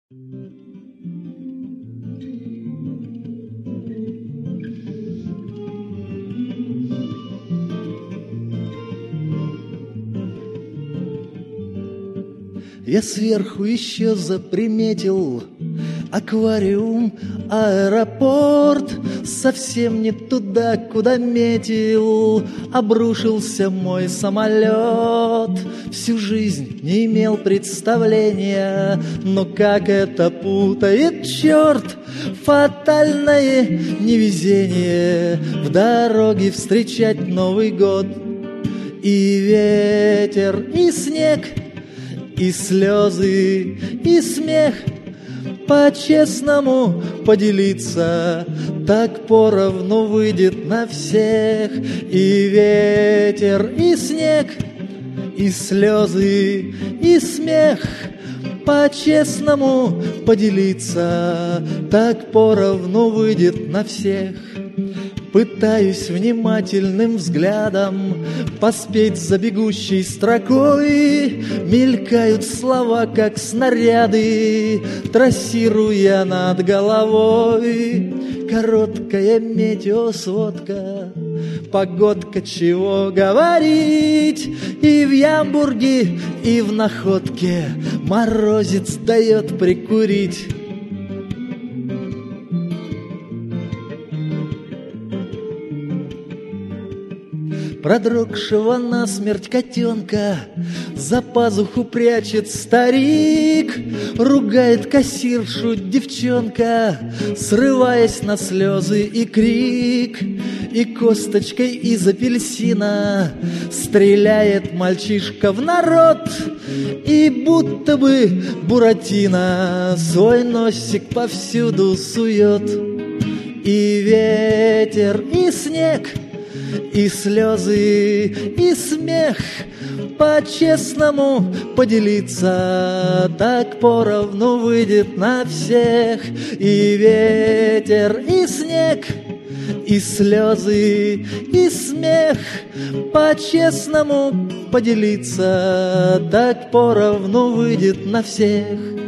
Я сверху еще заприметил аквариум, аэропорт. Совсем не туда, куда метил, обрушился мой самолет. Всю жизнь не имел представления, но как это путает черт. Фатальное невезение в дороге встречать Новый год. И ветер, и снег, и слезы, и смех. По-честному поделиться так поровну выйдет на всех. И ветер, и снег, и слезы, и смех. По-честному поделиться так поровну выйдет на всех. Пытаюсь внимательным взглядом поспеть за бегущей строкой. Мелькают слова, как снаряды, трассируя над головой. Короткая метеосводка, погодка, чего говорить. И в Ямбурге, и в Находке морозец дает прикурить. Продрогшего насмерть котенка за пазуху прячет старик. Ругает кассиршу девчонка, срываясь на слезы и крик. И косточкой из апельсина стреляет мальчишка в народ. И будто бы Буратино свой носик повсюду сует. И ветер, и снег, и слезы, и смех. По-честному поделиться так поровну выйдет на всех. И ветер, и снег, и слезы, и смех. По-честному поделиться так поровну выйдет на всех.